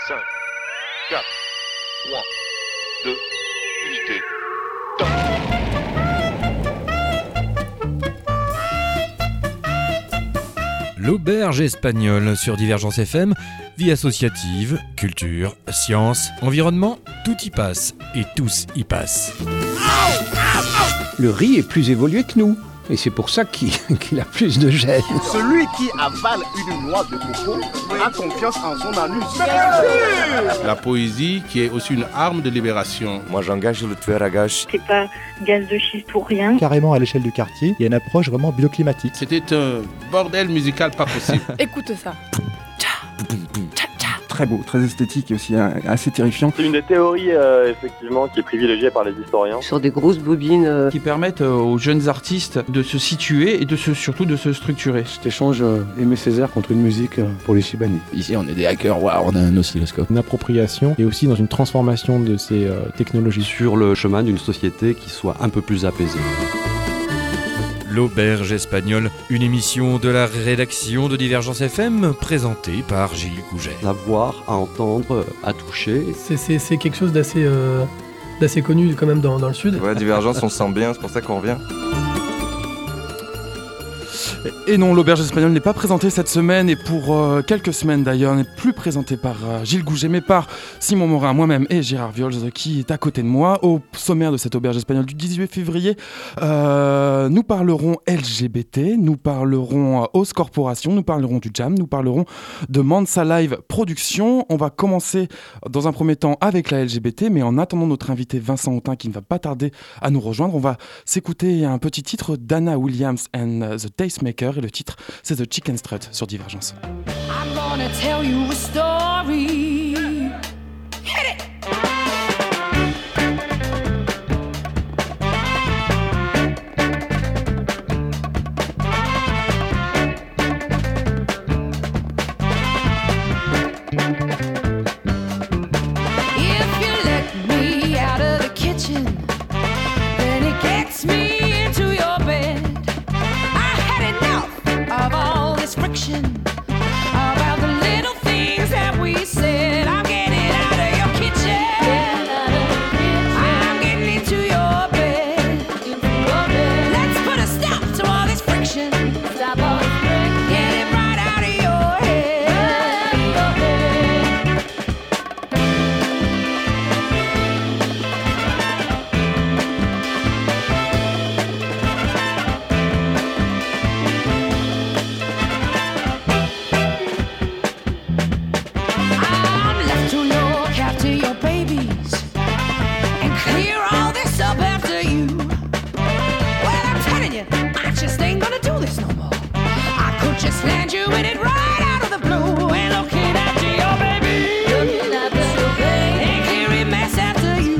5, 4, 3, 2, unité, top. L'auberge espagnole sur Divergence FM, vie associative, culture, science, environnement, tout y passe et tous y passent. Le riz est plus évolué que nous. Et c'est pour ça qu'il a plus de gènes. Celui qui avale une noix de coco a confiance en son anus. La poésie qui est aussi une arme de libération. Moi j'engage le tueur à gages. C'est pas gaz de schiste ou rien. Carrément à l'échelle du quartier, il y a une approche vraiment bioclimatique. C'était un bordel musical pas possible. Écoute ça. Très beau, très esthétique et aussi assez terrifiant. C'est une des théories effectivement qui est privilégiée par les historiens. Sur des grosses bobines qui permettent aux jeunes artistes de se situer et surtout de se structurer. Cet échange Aimé Césaire contre une musique pour les Chibani. Ici on est des hackers, waouh, on a un oscilloscope. Une appropriation et aussi dans une transformation de ces technologies. Sur le chemin d'une société qui soit un peu plus apaisée. L'auberge espagnole, une émission de la rédaction de Divergence FM, présentée par Gilles Gouget. À voir, à entendre, à toucher. C'est quelque chose d'assez connu quand même dans le sud. Ouais, Divergence, on se sent bien, c'est pour ça qu'on revient. Et non, l'auberge espagnole n'est pas présentée cette semaine et pour quelques semaines d'ailleurs, n'est plus présentée par Gilles Gouget mais par Simon Morin, moi-même et Gérard Viols qui est à côté de moi. Au sommaire de cette auberge espagnole du 18 février, nous parlerons LGBT, nous parlerons Os Corporation, nous parlerons du Jam, nous parlerons de Mansa Live Production. On va commencer dans un premier temps avec la LGBT, mais en attendant notre invité Vincent Autin qui ne va pas tarder à nous rejoindre, on va s'écouter un petit titre d'Anna Williams and the Tastemaker. Et le titre, c'est The Chicken Strut sur Divergence. I'm gonna tell you a story. Hit it! If you let me out of the kitchen, then it gets me into your bed. Of all this friction about the little things that we said. I'm getting out of your kitchen. I'm getting into your bed. Let's put a stop to all this friction. Get it right out of your head. Just land you in it right out of the blue. And looking after your baby, and clear a mess after you.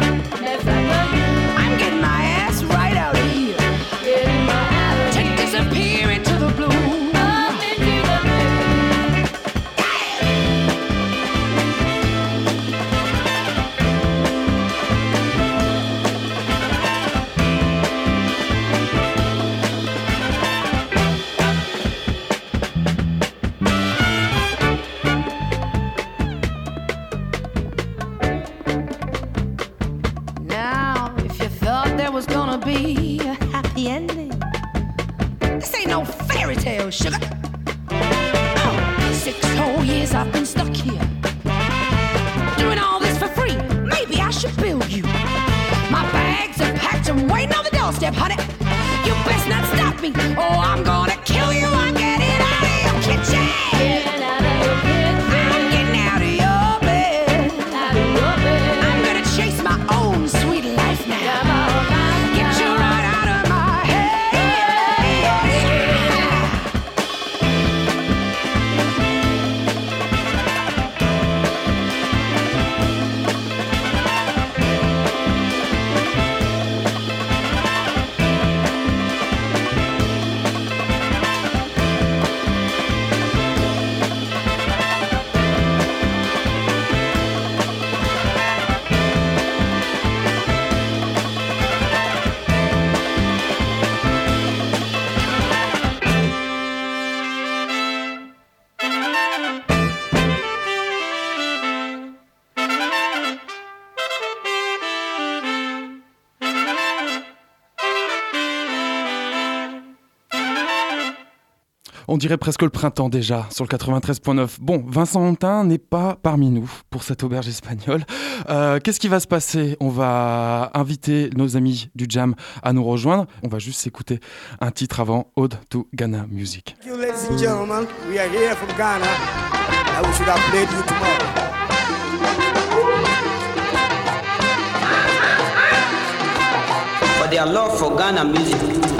I'm getting my ass right out of here. To disappear into the blue. Be a happy ending. This ain't no fairy tale, sugar. 6 whole years I've been stuck here, doing all this for free. Maybe I should bill you. My bags are packed and waiting on the doorstep, honey. You best not stop me, or I'm gonna kill you. I'm getting out of your kitchen. Getting out of your kitchen. I'm getting out of your bed. Out of your bed. I'm gonna chase my own sweet life now. Get you right out of my head. On dirait presque le printemps déjà, sur le 93.9. Bon, Vincent Hontin n'est pas parmi nous pour cette auberge espagnole. Qu'est-ce qui va se passer ? On va inviter nos amis du Jam à nous rejoindre. On va juste s'écouter un titre avant, Ode to Ghana Music. Thank you, ladies and gentlemen. We are here from Ghana. And we should have played you tomorrow. For their love for Ghana music.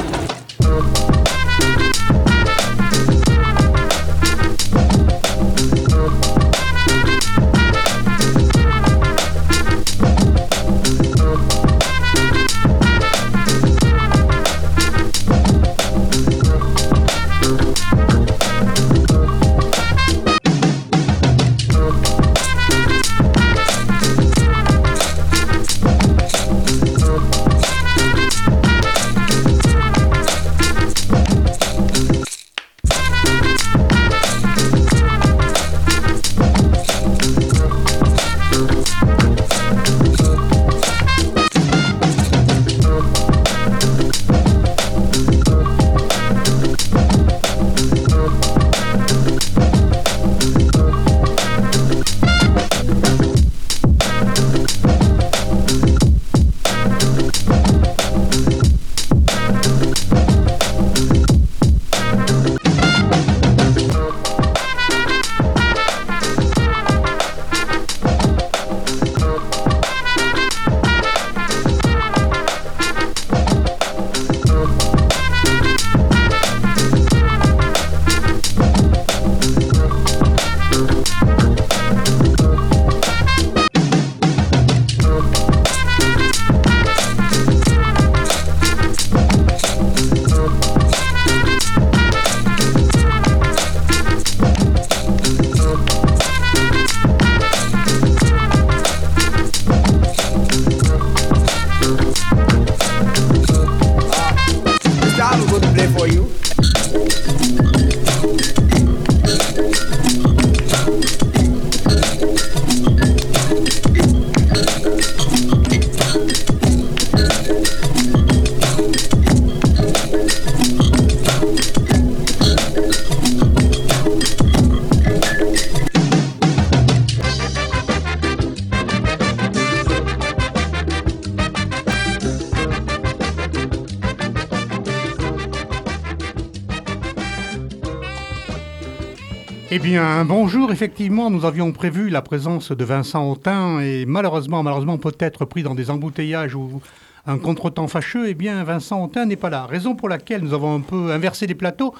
Eh bien, bonjour. Effectivement, nous avions prévu la présence de Vincent Hontin et malheureusement, peut-être pris dans des embouteillages ou un contretemps fâcheux, eh bien, Vincent Hontin n'est pas là. Raison pour laquelle nous avons un peu inversé les plateaux.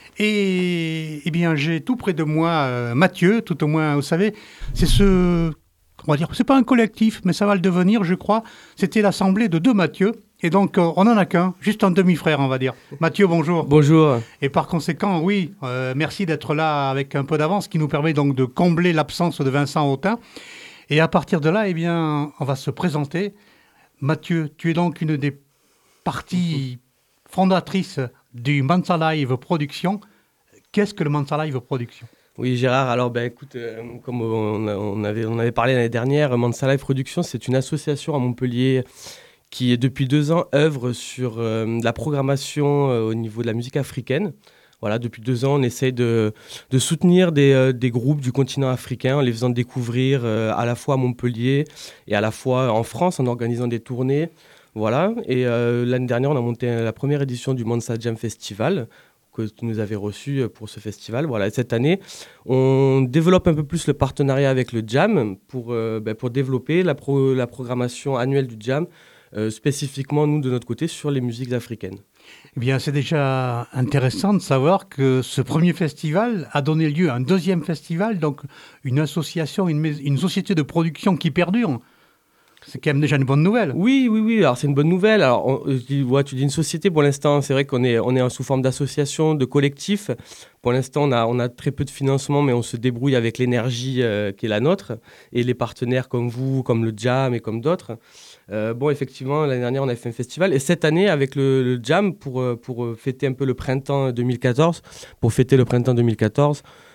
Et eh bien, j'ai tout près de moi Mathieu, tout au moins, vous savez, c'est on va dire, c'est pas un collectif, mais ça va le devenir, je crois. C'était l'assemblée de deux Mathieu. Et donc, on n'en a qu'un, juste un demi-frère, on va dire. Mathieu, bonjour. Bonjour. Et par conséquent, oui, merci d'être là avec un peu d'avance, qui nous permet donc de combler l'absence de Vincent Hontin. Et à partir de là, eh bien, on va se présenter. Mathieu, tu es donc une des parties fondatrices du Mansa Live Production. Qu'est-ce que le Mansa Live Production ? Oui, Gérard, alors écoute, comme on avait parlé l'année dernière, Mansa Live Production, c'est une association à Montpellier qui, depuis 2 ans, œuvre sur la programmation au niveau de la musique africaine. Voilà, depuis 2 ans, on essaye de soutenir des groupes du continent africain en les faisant découvrir à la fois à Montpellier et à la fois en France en organisant des tournées. Voilà, et l'année dernière, on a monté la première édition du Mansa Jam Festival que tu nous avais reçu pour ce festival. Voilà, et cette année, on développe un peu plus le partenariat avec le Jam pour développer la programmation annuelle du Jam, spécifiquement, nous, de notre côté, sur les musiques africaines. Eh bien, c'est déjà intéressant de savoir que ce premier festival a donné lieu à un deuxième festival, donc une association, une société de production qui perdure. C'est quand même déjà une bonne nouvelle. Oui, alors c'est une bonne nouvelle. Alors, tu dis une société, pour l'instant, c'est vrai qu'on est sous forme d'association, de collectif. Pour l'instant, on a très peu de financement, mais on se débrouille avec l'énergie qui est la nôtre, et les partenaires comme vous, comme le Jam et comme d'autres. Effectivement, l'année dernière, on a fait un festival. Et cette année, avec le Jam, pour fêter un peu le printemps 2014,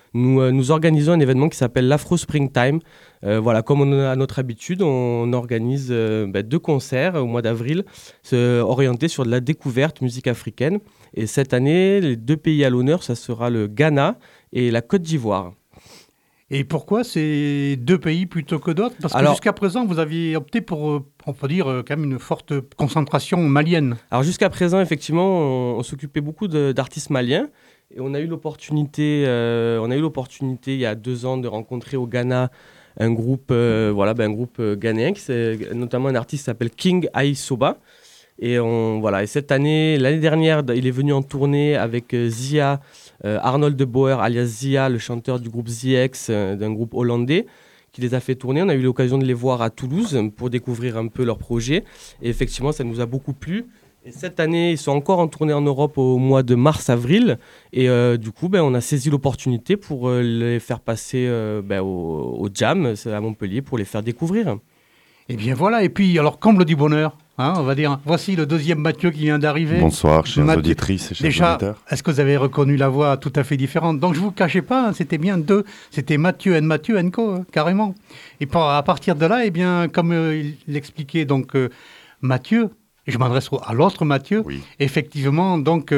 nous organisons un événement qui s'appelle l'Afro Springtime. Voilà, comme on a notre habitude, on organise 2 concerts au mois d'avril orientés sur de la découverte musique africaine. Et cette année, les 2 pays à l'honneur, ça sera le Ghana et la Côte d'Ivoire. Et pourquoi ces 2 pays plutôt que d'autres? Parce que jusqu'à présent, vous aviez opté pour, on peut dire, quand même une forte concentration malienne. Alors jusqu'à présent, effectivement, on s'occupait beaucoup d'artistes maliens. Et on a eu l'opportunité il y a 2 ans de rencontrer au Ghana un groupe ghanéen, notamment un artiste qui s'appelle King Aisoba. Et cette année, l'année dernière, il est venu en tournée avec Zia, Arnold de Boer, alias Zia, le chanteur du groupe ZX, d'un groupe hollandais, qui les a fait tourner. On a eu l'occasion de les voir à Toulouse pour découvrir un peu leur projet. Et effectivement, ça nous a beaucoup plu. Et cette année, ils sont encore en tournée en Europe au mois de mars-avril. Et du coup, on a saisi l'opportunité pour les faire passer au Jam à Montpellier pour les faire découvrir. Et bien voilà, et puis alors comble du bonheur, on va dire, voici le 2e Mathieu qui vient d'arriver. Bonsoir, chers auditrices et chers auditeurs. Déjà, est-ce que vous avez reconnu la voix tout à fait différente? Donc je ne vous cachais pas, c'était bien 2, c'était Mathieu Co, carrément. Et à partir de là, eh bien, comme il l'expliquait, donc Mathieu, et je m'adresse à l'autre Mathieu, effectivement, donc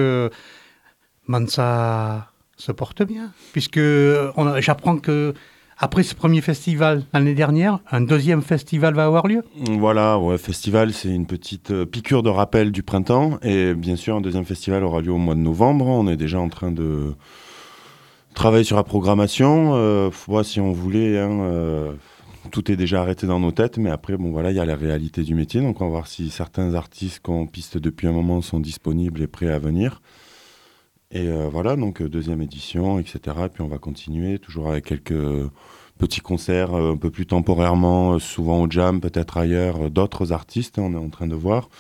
Mansa se porte bien, puisque j'apprends que après ce premier festival l'année dernière, un 2e festival va avoir lieu. Voilà, festival, c'est une petite piqûre de rappel du printemps. Et bien sûr, un 2e festival aura lieu au mois de novembre. On est déjà en train de travailler sur la programmation. Si on voulait, tout est déjà arrêté dans nos têtes. Mais après, il y a la réalité du métier. Donc on va voir si certains artistes qu'on piste depuis un moment sont disponibles et prêts à venir. Et donc 2e édition, etc. Et puis on va continuer, toujours avec quelques petits concerts un peu plus temporairement, souvent au Jam, peut-être ailleurs, d'autres artistes, on est en train de voir.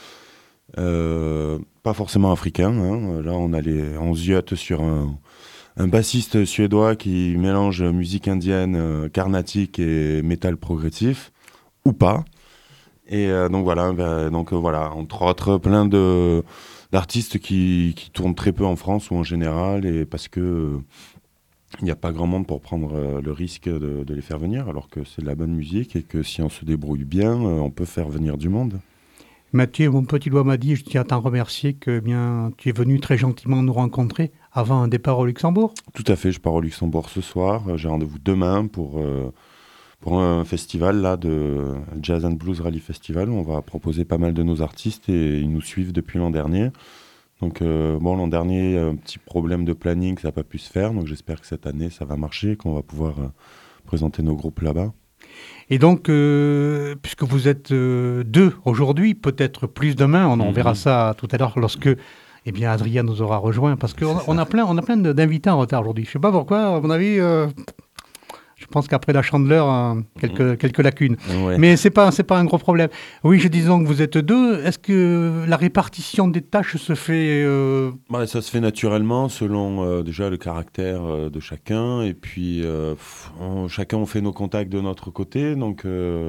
Pas forcément africains. Là, on ziote sur un bassiste suédois qui mélange musique indienne, carnatique et métal progressif, ou pas. Et donc voilà, entre autres, plein d'artistes qui tournent très peu en France ou en général, et parce que il n'y a pas grand monde pour prendre le risque de les faire venir, alors que c'est de la bonne musique et que si on se débrouille bien, on peut faire venir du monde. Mathieu, mon petit doigt m'a dit, je tiens à t'en remercier, que tu es venu très gentiment nous rencontrer avant un départ au Luxembourg. Tout à fait, je pars au Luxembourg ce soir. J'ai rendez-vous demain pour un festival là, de Jazz and Blues Rally Festival, où on va proposer pas mal de nos artistes et ils nous suivent depuis l'an dernier. Donc l'an dernier, un petit problème de planning, ça n'a pas pu se faire. Donc j'espère que cette année, ça va marcher et qu'on va pouvoir présenter nos groupes là-bas. Et donc, puisque vous êtes 2 aujourd'hui, peut-être plus demain, on verra ça tout à l'heure lorsque Adrien nous aura rejoint, parce qu'on a plein d'invités en retard aujourd'hui. Je ne sais pas pourquoi, à mon avis... Je pense qu'après la Chandeleur, quelques lacunes. Ouais. Mais c'est pas un gros problème. Oui, je disais donc que vous êtes 2. Est-ce que la répartition des tâches se fait... Ça se fait naturellement selon déjà le caractère de chacun. Et puis, chacun, on fait nos contacts de notre côté. Donc,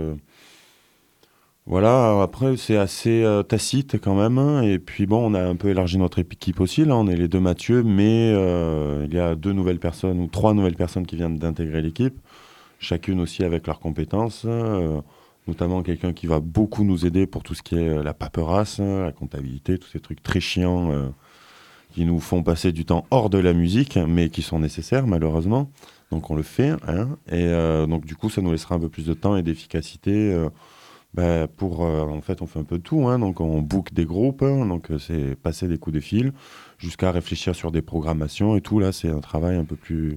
voilà. Après, c'est assez tacite quand même. Et puis, on a un peu élargi notre équipe aussi. Là, on est les 2 Mathieu, mais il y a 2 nouvelles personnes ou 3 nouvelles personnes qui viennent d'intégrer l'équipe. Chacune aussi avec leurs compétences, notamment quelqu'un qui va beaucoup nous aider pour tout ce qui est la paperasse, la comptabilité, tous ces trucs très chiants qui nous font passer du temps hors de la musique, mais qui sont nécessaires malheureusement. Donc on le fait, et donc du coup ça nous laissera un peu plus de temps et d'efficacité en fait on fait un peu de tout, donc on book des groupes, donc c'est passer des coups de fil jusqu'à réfléchir sur des programmations et tout. Là c'est un travail un peu plus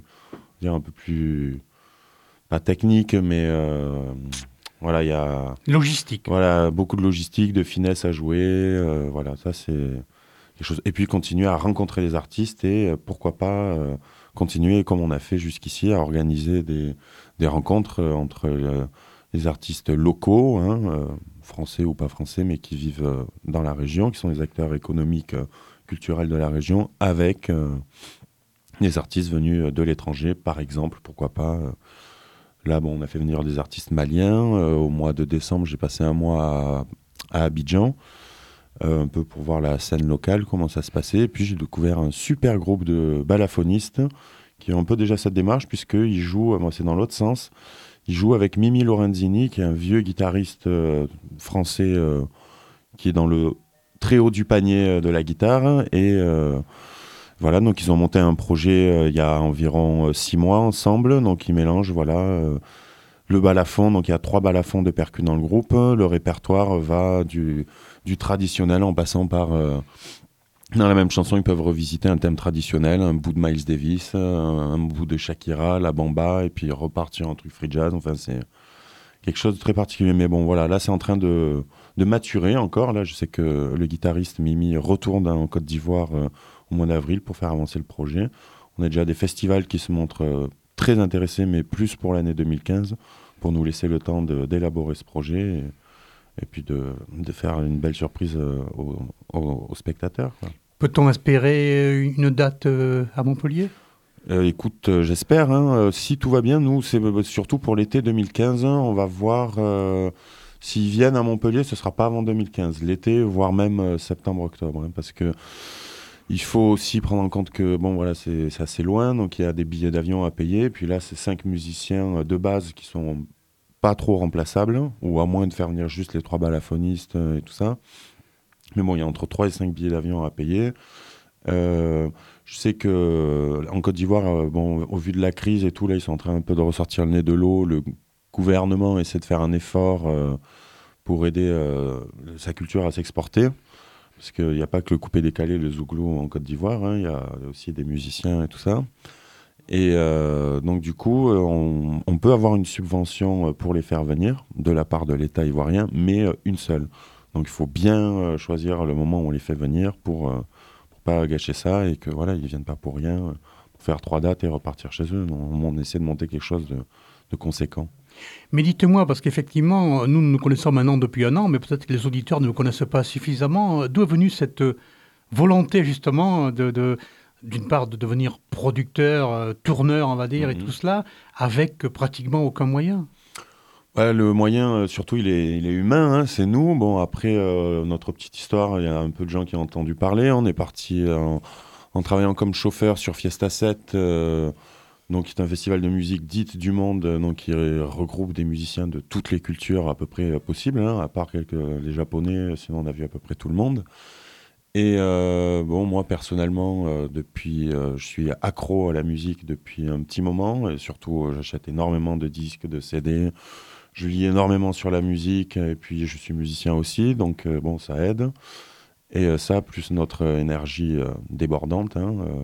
pas technique, mais il y a logistique. Voilà, beaucoup de logistique, de finesse à jouer. Ça c'est quelque chose. Et puis continuer à rencontrer les artistes et pourquoi pas continuer comme on a fait jusqu'ici à organiser des rencontres entre les artistes locaux, français ou pas français, mais qui vivent dans la région, qui sont les acteurs économiques, culturels de la région, avec les artistes venus de l'étranger, par exemple, pourquoi pas. Là, on a fait venir des artistes maliens. Au mois de décembre, j'ai passé un mois à Abidjan, un peu pour voir la scène locale, comment ça se passait. Et puis, j'ai découvert un super groupe de balafhonistes qui ont un peu déjà cette démarche, puisqu'ils jouent, c'est dans l'autre sens, ils jouent avec Mimi Lorenzini, qui est un vieux guitariste français qui est dans le très haut du panier de la guitare. Et voilà, donc ils ont monté un projet il y a environ 6 mois ensemble. Donc ils mélangent le balafon, donc il y a 3 balafons de percus dans le groupe. Le répertoire va du traditionnel en passant par... dans la même chanson, ils peuvent revisiter un thème traditionnel, un bout de Miles Davis, un bout de Shakira, la bamba, et puis repartir en truc free jazz. Enfin, c'est quelque chose de très particulier. Mais bon, voilà, là, c'est en train de maturer encore. Là, je sais que le guitariste Mimi retourne en Côte d'Ivoire au mois d'avril pour faire avancer le projet. On a déjà des festivals qui se montrent très intéressés, mais plus pour l'année 2015, pour nous laisser le temps d'élaborer ce projet et puis de faire une belle surprise aux spectateurs, quoi. Peut-on espérer une date à Montpellier ? Écoute, j'espère. Si tout va bien, nous, c'est surtout pour l'été 2015. On va voir s'ils viennent à Montpellier, ce ne sera pas avant 2015. L'été, voire même septembre-octobre. Parce que il faut aussi prendre en compte que c'est assez loin. Donc, il y a des billets d'avion à payer. Puis là, c'est 5 musiciens de base qui sont pas trop remplaçables. Ou à moins de faire venir juste les 3 balafhonistes et tout ça. Mais bon, il y a entre 3 et 5 billets d'avion à payer. Je sais qu'en Côte d'Ivoire, au vu de la crise et tout, là, ils sont en train un peu de ressortir le nez de l'eau. Le gouvernement essaie de faire un effort pour aider sa culture à s'exporter. Parce qu'il n'y a pas que le coupé-décalé, le zouglou en Côte d'Ivoire. Il y a aussi des musiciens et tout ça. Et donc, du coup, on peut avoir une subvention pour les faire venir de la part de l'État ivoirien, mais une seule. Donc il faut bien choisir le moment où on les fait venir pour pas gâcher ça et que voilà, ils viennent pas pour rien, pour faire 3 dates et repartir chez eux. On essaie de monter quelque chose de conséquent. Mais dites-moi, parce qu'effectivement, nous nous connaissons maintenant depuis 1 an, mais peut-être que les auditeurs ne nous connaissent pas suffisamment. D'où est venue cette volonté justement d'une part de devenir producteur, tourneur, on va dire, et tout cela, avec pratiquement aucun moyen ? Ouais, le moyen, surtout, il est humain, c'est nous. Bon, après, notre petite histoire, il y a un peu de gens qui ont entendu parler. On est parti en travaillant comme chauffeur sur Fiesta 7, donc, qui est un festival de musique dite du monde, donc qui regroupe des musiciens de toutes les cultures à peu près possibles, à part les Japonais, sinon on a vu à peu près tout le monde. Et moi, personnellement, je suis accro à la musique depuis un petit moment, et surtout, j'achète énormément de disques, de CD. Je lis énormément sur la musique et puis je suis musicien aussi, donc ça aide. Et ça, plus notre énergie débordante,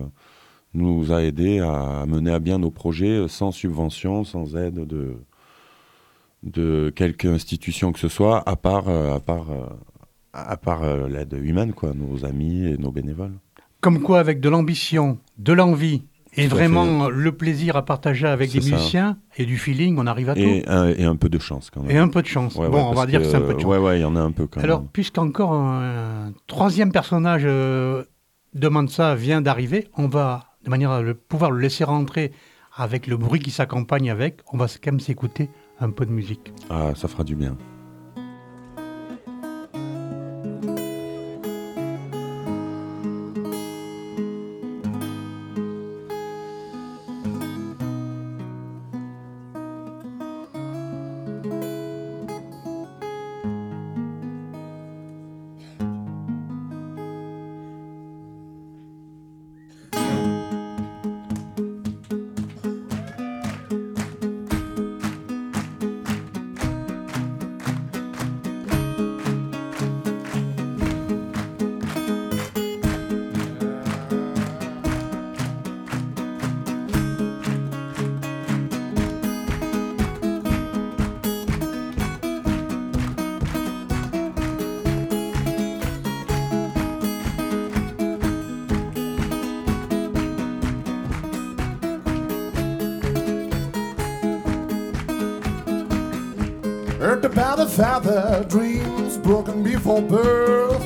nous a aidé à mener à bien nos projets sans subvention, sans aide de quelque institution que ce soit, à part l'aide humaine, quoi, nos amis et nos bénévoles. Comme quoi, avec de l'ambition, de l'envie, et vraiment le plaisir à partager avec des musiciens et du feeling, on arrive à tout. Et un peu de chance quand même. Et un peu de chance. On va dire que c'est un peu de chance. Ouais, il y en a un peu quand même. Alors, puisqu'encore un 3e personnage de Mansa vient d'arriver, on va, de manière à pouvoir le laisser rentrer avec le bruit qui s'accompagne avec, on va quand même s'écouter un peu de musique. Ah, ça fera du bien. Heard about a father, dreams broken before birth.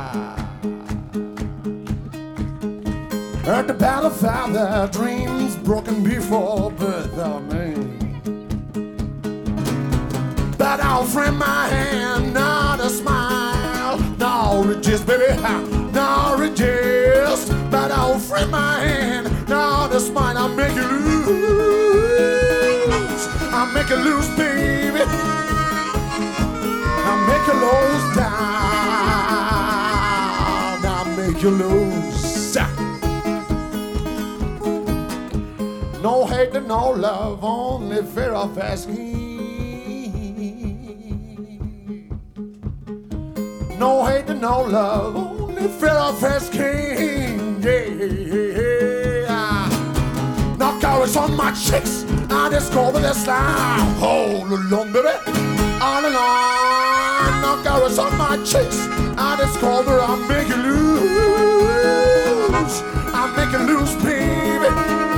Heard about a father, dreams broken before birth. Oh, man. But I'll frame my hand, not a smile. No resist, baby, no resist. But I'll frame my hand, not a this mine, I'll make you lose. I'll make you lose, baby. I'll make you lose down. I'll make you lose. No hate and no love, only fear of asking. No hate and no love, only fear of asking. Yeah. Knock arrows on my chicks, I discover this life. All along, baby, all along. Knock arrows on my chicks, I discover I'll make you lose. I'll make you lose, baby.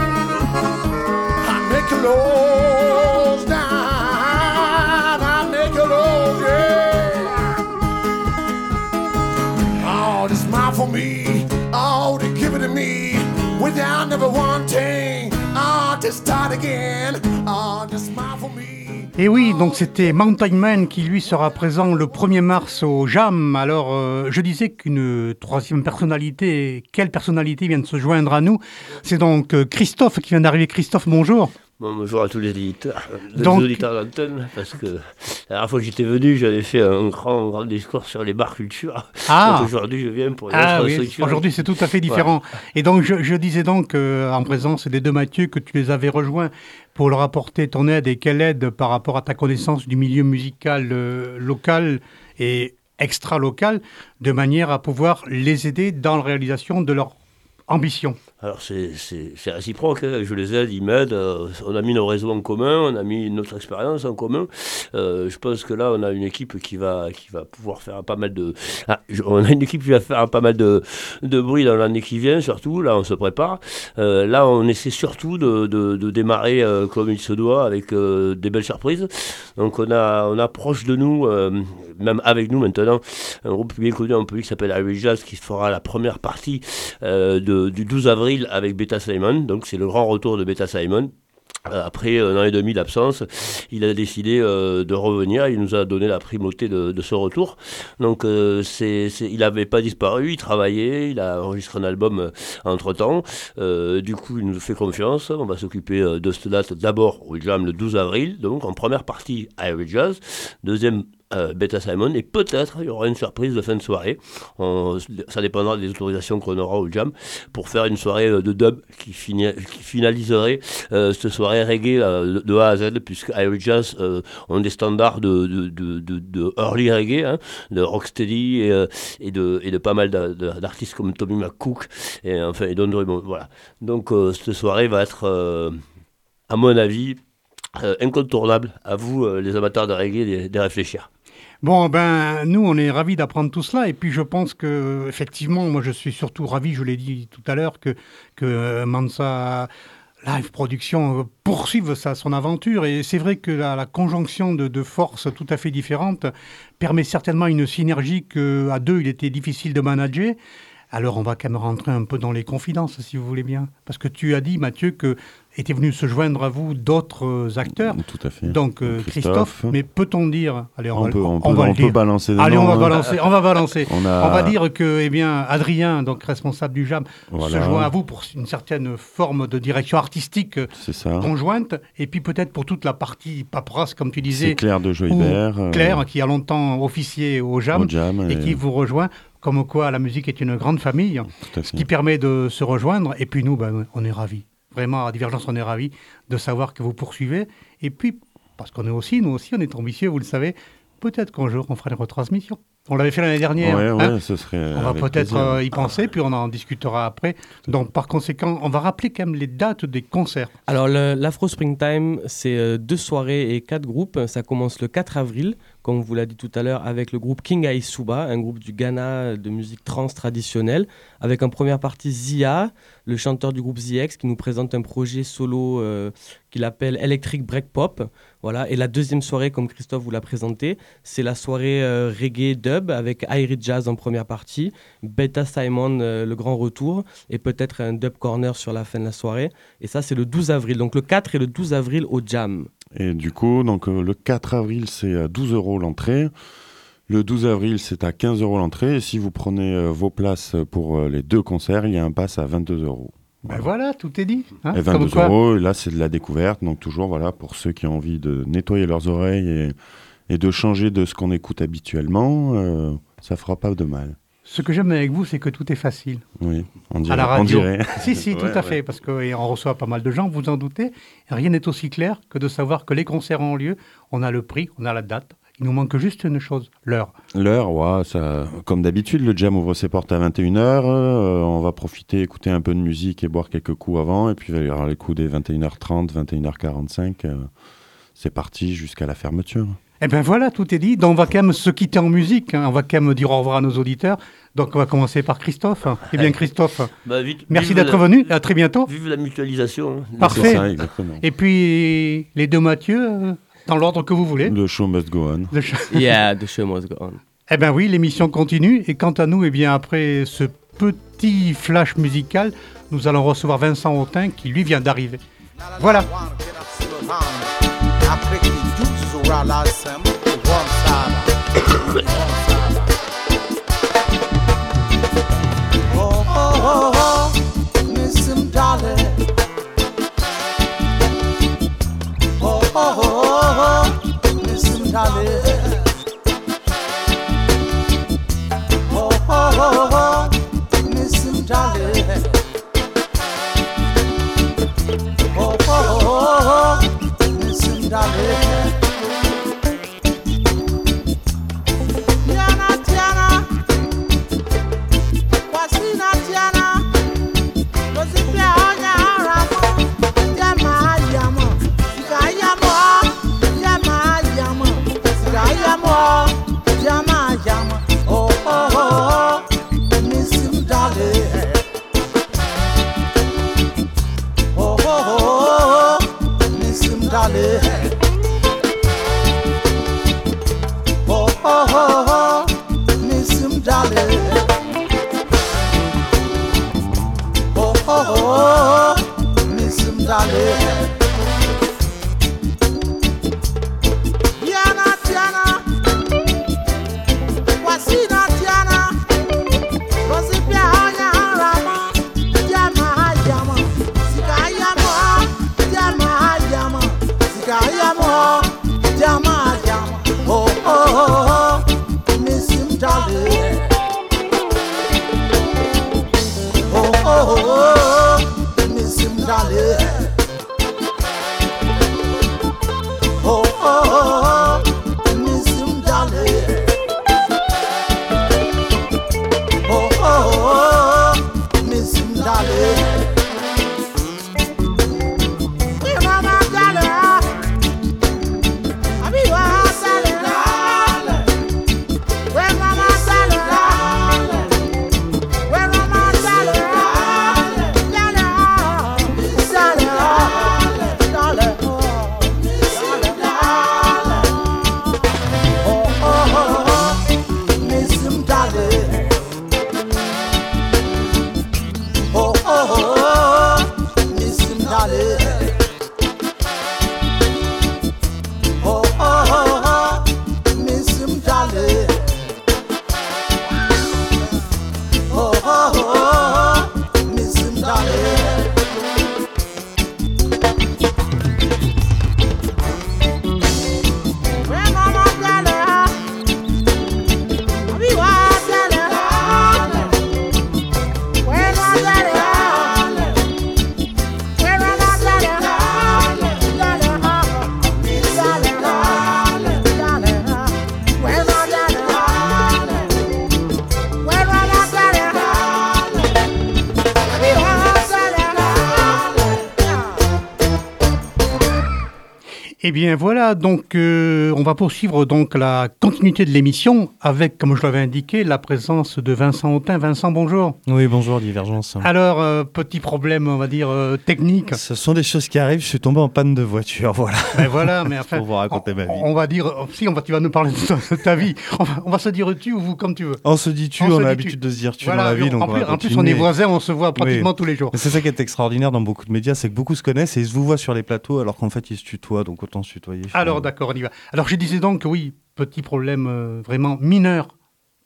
I'll make you lose down. I'll make you lose, yeah. Oh, this mine for me. Oh, they give it to me without never wanting. Oh, to start again. Oh, this mine for me. Et oui, donc c'était Mountain Man qui lui sera présent le 1er mars au Jam. Alors, je disais qu'une troisième personnalité, quelle personnalité vient de se joindre à nous? C'est donc Christophe qui vient d'arriver. Christophe, bonjour. Bon, bonjour à tous les auditeurs d'Antenne, parce que la dernière fois que j'étais venu, j'avais fait un grand discours sur les bars culture. Donc aujourd'hui, je viens pour une autre structure. Aujourd'hui, c'est tout à fait différent. Ouais. Et donc, je disais donc, en présence des deux Mathieu, que tu les avais rejoints pour leur apporter ton aide. Et quelle aide par rapport à ta connaissance du milieu musical local et extra-local, de manière à pouvoir les aider dans la réalisation de leur ambition. Alors c'est réciproque, hein. Je les aide, ils m'aident, on a mis nos réseaux en commun, on a mis notre expérience en commun. Je pense que là on a une équipe qui va pouvoir faire pas mal de... on a une équipe qui va faire pas mal de bruit dans l'année qui vient, surtout, là on se prépare. Là on essaie surtout de démarrer comme il se doit, avec des belles surprises. Donc on a proche de nous, même avec nous maintenant, un groupe bien connu en public qui s'appelle Irish Jazz, qui fera la première partie du 12 avril avec Beta Simon, donc c'est le grand retour de Beta Simon. Après un an et demi d'absence, il a décidé de revenir, il nous a donné la primauté de ce retour. Donc il n'avait pas disparu, il travaillait, il a enregistré un album entre-temps. Du coup, il nous fait confiance, on va s'occuper de cette date d'abord au Jam le 12 avril, donc en première partie Irish Jazz, deuxième Beta Simon, et peut-être il y aura une surprise de fin de soirée. Ça dépendra des autorisations qu'on aura au Jam pour faire une soirée de dub qui finaliserait cette soirée reggae de A à Z, puisque Irish Jazz ont des standards de early reggae, hein, de rocksteady et de pas mal d'artistes comme Tommy McCook et Don Drummond. Voilà. Donc cette soirée va être, à mon avis, incontournable. À vous, les amateurs de reggae, d'y réfléchir. Bon, nous, on est ravis d'apprendre tout cela. Et puis, je pense que, effectivement, moi, je suis surtout ravi, je l'ai dit tout à l'heure, que Mansa Live Production poursuive son aventure. Et c'est vrai que la conjonction de forces tout à fait différentes permet certainement une synergie qu'à deux, il était difficile de manager. Alors, on va quand même rentrer un peu dans les confidences, si vous voulez bien. Parce que tu as dit, Mathieu, que étaient venus se joindre à vous d'autres acteurs. Tout à fait. Donc, Christophe, mais peut-on dire... Allez, on peut balancer des Allez, noms. on va balancer. On va dire que, Adrien, donc responsable du Jam, se joint à vous pour une certaine forme de direction artistique conjointe. Et puis, peut-être pour toute la partie paperasse, comme tu disais. C'est Claire de Joybert. Claire, qui a longtemps officié au Jam et qui vous rejoint. Comme quoi, la musique est une grande famille, ce qui permet de se rejoindre. Et puis nous, on est ravis. Vraiment, à Divergence, on est ravis de savoir que vous poursuivez. Et puis, parce qu'on est aussi, nous aussi, on est ambitieux, vous le savez, peut-être qu'un jour, on fera une retransmission. On l'avait fait l'année dernière. Ouais, ce serait. On va peut-être y penser, puis on en discutera après. Donc, par conséquent, on va rappeler quand même les dates des concerts. Alors, l'Afro Springtime, c'est 2 soirées et 4 groupes. Ça commence le 4 avril, comme on vous l'a dit tout à l'heure, avec le groupe King Aïsouba, un groupe du Ghana de musique trans traditionnelle, avec en première partie Zia, le chanteur du groupe ZX, qui nous présente un projet solo qu'il appelle Electric Break Pop. Voilà. Et la deuxième soirée, comme Christophe vous l'a présenté, c'est la soirée reggae dub avec Irish Jazz en première partie, Beta Simon, le grand retour, et peut-être un dub corner sur la fin de la soirée. Et ça, c'est le 12 avril. Donc le 4 et le 12 avril au Jam. Et du coup, donc, le 4 avril, c'est à 12 € l'entrée. Le 12 avril, c'est à 15 € l'entrée. Et si vous prenez vos places pour les 2 concerts, il y a un pass à 22 €. Ben voilà, tout est dit. Hein, et 22 €, là c'est de la découverte, donc toujours voilà, pour ceux qui ont envie de nettoyer leurs oreilles et de changer de ce qu'on écoute habituellement, ça fera pas de mal. Ce que j'aime avec vous, c'est que tout est facile. Oui, on dirait. À la radio. On dirait. Si, tout à fait, parce qu'on reçoit pas mal de gens, vous en doutez. Rien n'est aussi clair que de savoir que les concerts ont lieu, on a le prix, on a la date. Il nous manque juste une chose, l'heure. L'heure, ouais, ça, comme d'habitude, le jam ouvre ses portes à 21h. On va profiter, écouter un peu de musique et boire quelques coups avant. Et puis, il y aura les coups des 21h30, 21h45. C'est parti jusqu'à la fermeture. Eh bien voilà, tout est dit. Donc on va quand même se quitter en musique. Hein. On va quand même dire au revoir à nos auditeurs. Donc on va commencer par Christophe. Eh bien Christophe, merci d'être venu. À très bientôt. Vive la mutualisation. Hein. Parfait. C'est ça, exactement. Et puis les deux Mathieu, dans l'ordre que vous voulez. The show must go on. Yeah, the show must go on. Eh bien oui, l'émission continue. Et quant à nous, eh bien après ce petit flash musical, nous allons recevoir Vincent Autin qui lui vient d'arriver. Voilà. Miss him, darling. Miss him, darling. Miss him, darling. Miss him, darling. Eh bien voilà, donc on va poursuivre donc la continuité de l'émission avec, comme je l'avais indiqué, la présence de Vincent Autin. Vincent, bonjour. Oui, bonjour, Divergence. Alors, petit problème, on va dire, technique. Ce sont des choses qui arrivent, je suis tombé en panne de voiture, voilà. Mais voilà, mais enfin, pour vous raconter ma vie. On va dire, tu vas nous parler de ta vie. On va se dire tu ou vous, comme tu veux. On se dit tu, on a l'habitude de se dire tu voilà, dans la vie, donc en plus, on est voisins, on se voit pratiquement tous les jours. C'est ça qui est extraordinaire dans beaucoup de médias, c'est que beaucoup se connaissent et ils se vous voient sur les plateaux alors qu'en fait ils se tutoient, donc autant se tutoyer. Alors d'accord, on y va. Alors je disais donc que oui, petit problème vraiment mineur